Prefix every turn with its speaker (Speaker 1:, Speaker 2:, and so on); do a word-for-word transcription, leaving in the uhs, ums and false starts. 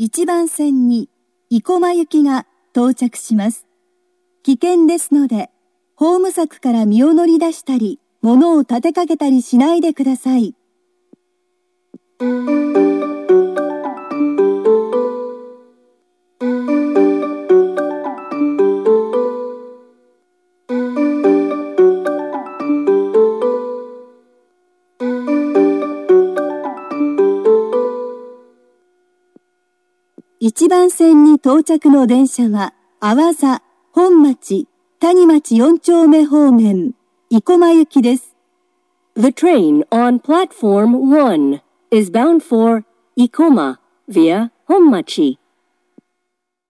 Speaker 1: 一番線に生駒行きが到着します。危険ですので、ホーム柵から身を乗り出したり、物を立てかけたりしないでください。一番線に到着の電車は、阿波座、本町、谷町よん丁目方面、生駒行きです。
Speaker 2: The train on platform one is bound for Ikoma via Honmachi.